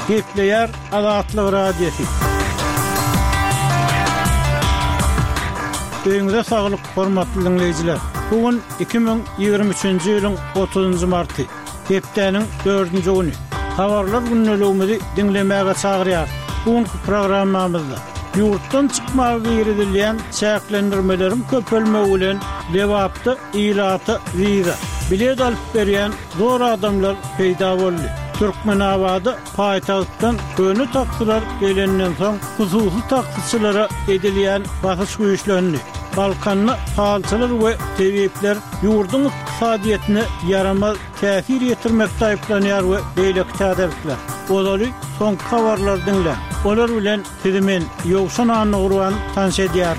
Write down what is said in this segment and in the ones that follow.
Gepleyer Azatlyk Radiosu. Öňüňizde saglyk, hormatly dinleyijiler. Bugün 2023-nji ýylyň 30-njy marty. Hepdeniň 4-nji güni. Habarlar günnäligimizi dinlemäge çagyrýar. Bugünkü programmamyzda ýurtdan çykmagy girilýän çäklendirmeleriň köpelmegi bilen lewapdy ýylaty wiza bilet alyp berýän zor adamlar peýda boldy. Türkmenabady paýtagtdan köni takdylar gelenden soň hususy takdyçylara edilýän basyş güýçlerini, Balkanly halçylar we tebipler ýurdun iqtisadiýetyne yaramaz täsir ýetirmekde aýplanýar we beýleki täderler. Olary soňky habarlar dinle. Olar bilen sizimen ýogşan anyny tanış edýär.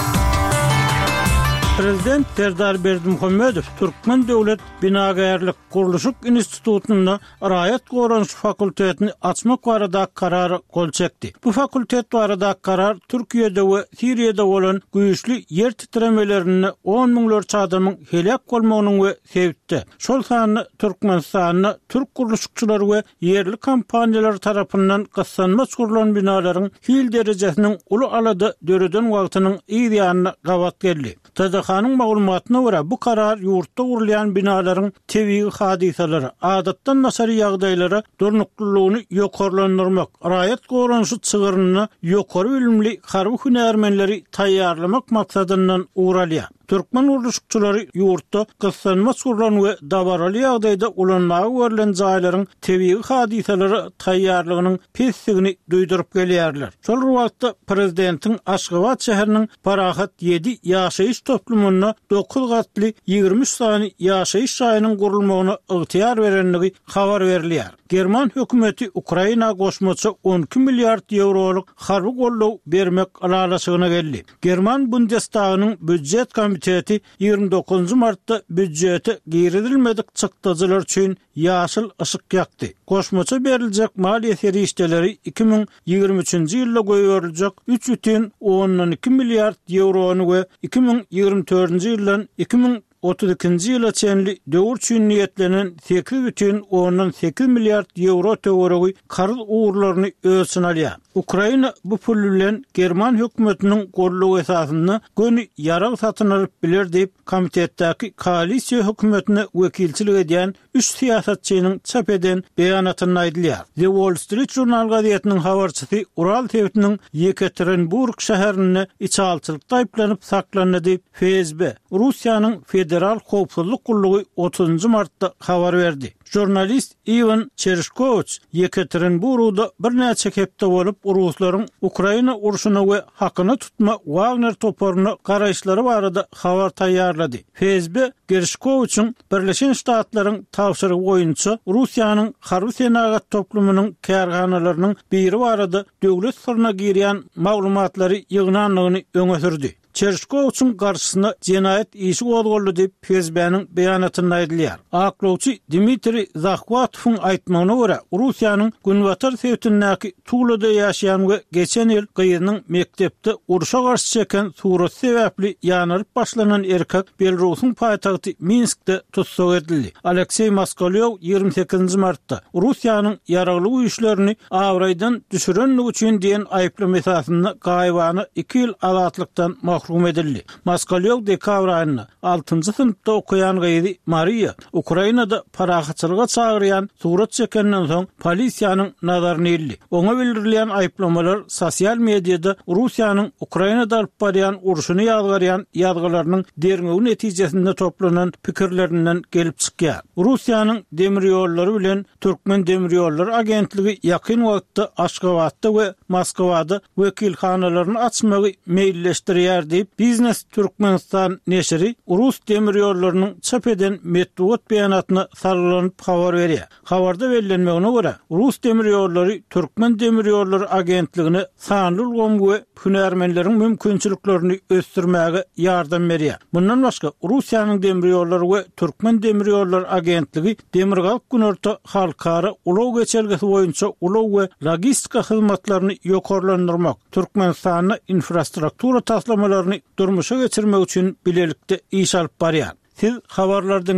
Prezident Serdar Berdimuhammedow Türkmen Döwlet Binagarlyk Gurulşyk Institutyny Raýat Goranşy fakultetini açmak barada karary gol çekdi. Bu fakultet barada karar Türkiýede we Siriýede bolan güýçli ýer titremelerini 10 miňlerçe adamyň helak bolmagynyň we sebäpde. Şol sany Türkmenistanyny Türk gurulşykçylary we ýerli kompaniýalar tarapyndan gassanma çurulan binalaryň hil derejesiniň uly alada döreden wagtynyň ýa-da gawat geldi. Tadahanyň maglumatyna görä bu karar ýurtda gurulýan binalaryň tebii hadiseleri, adatdan nasary ýagdaýlara durnuklylygyny ýokarlandyrmak, raýat goranşy çygyryny ýokary bilimli harby hünärmenleri taýýarlamak maksadyndan uğralýar. Türkmen gurulşykçylary ýurtda gassanma çurulan we dabaraly ýagdaýda ulanmagy görülen jaýlaryň tebii hadiseleri taýýarlygynyň pessigini duýdurup gelýärler. Şol wagtda prezidentiň Aşgabat şäheriniň Parahat 7 ýaşaýyş toplumuna 9 gatly 23 sany ýaşaýyş şaýynyň gurulmagyna ygtyýar berenligi habar berilýär. German hökümeti Ukraina goşmaçy 12 milliard euroluk harby gollaw bermek alalasygyna geldi. German Bundestagynyň büdjet komiteti 29 martda büdjeti giridilmedik çykdyjylar üçin ýaşyl ışık ýakdy. Goşmaçy beriljek maliýet ýerişdeleri 2023-nji ýylda goýuryljak 3,12 milliard eurony we 2024-nji ýyldan 2032-nji ýyla çenli döwür üçin niýetlenen 8,8 milliard euro töweregi karz uğurlaryny ölçün alýar. Ukraina bu pul bilen German hökümetiniň gollaw esasyny göni ýarag satyn alyp biler diýip komitetdäki koalisiýa hökümetine wekilçilik edýän 3 siýasatçynyň çap eden beýanatyny aýdylýar. The Wall Street Journal gazetiniň habarçysy Ural tewtiniň Yekaterinburg şäherinde içalçylykda aýplanyp saklandy diýip FSB, Russiýanyň Federal Howpsuzlyk Gullugy 30 martda habar berdi. Jurnalist Ivan Chershkovich Yekaterinburgda bir näçe hepde bolup Ruslaryň Ukraina urşuny we hakyny tutma Wagner toporuny garaýşlary barada habar taýýarlady. FSB Chershkovich'in Birleşen Ştatlaryň tawşyrygy boýunça Russiýanyň harby senagat toplumynyň kärhanalarynyň biri barada döwlet sırrına girýän maglumatlary ýygnanlygyny öňe sürdi. Chershkovich'in garşysyna jenaýet işi gozgoldy diýip FSB-niň beýanatyny aýdylýar. Aklawçy Dmitri Zakhvatowyň aýtmagyna görä, Russiýanyň Günbatar sewtindäki Tulada ýaşaýan we geçen ýyl gyýynyň mektepde uruşa garşy çeken surat sebäpli ýanyryp başlanan erkek Belarusyň paýtagty Minskde tutsak edildi. Aleksey Moskalew 28 martda Russiýanyň ýaragly güýçlerini awraýdan düşürenligi üçin diýen aýplama esasyna gaýbany 2 ýyl azatlykdan mahrum edildi. Moskalew dekabr aýyna 6-njy synpda okuyan gyýy Maria Ukrainada parahatçylyga çagyrýan surat çekenden soň polisiýanyň nazaryna ildi. Oňa bildirilýän aýplamalar sosial mediada Russiýanyň Ukrainada alyp barýan urşuny ýazgarýan ýazgylarynyň derňegi netijesinde toplanan pikirlerinden gelip çykýar. Russiýanyň demir ýollary bilen Türkmen demir ýollary agentligi ýakyn wagtda Aşgabatda we Moskwada wekilhanalaryny açmagy meýilleşdirýär diýip Biznes Türkmenistan neşri Rus demir ýollarynyň çap eden metbuat beýanatyna sarylanyp habar berýär. Habarda bellenmegine görä Rus demir ýollary Türkmen demir ýollary agentligine sanly ulgam we hünärmenleriň mümkinçiliklerini ösdürmäge ýardam berýär. Bundan başga Russiýanyň demir ýollary we Türkmen demir ýollary agentligi Demirgalk günorta halkara ulaw geçelgesi boýunça ulaw we logistika hyzmatlaryny ýokarlandyrmak, Türkmenistanyň infrastruktura taslamalaryny durmuşa geçirmek üçin bilelikde iş alyp barýar. Siz habarlardan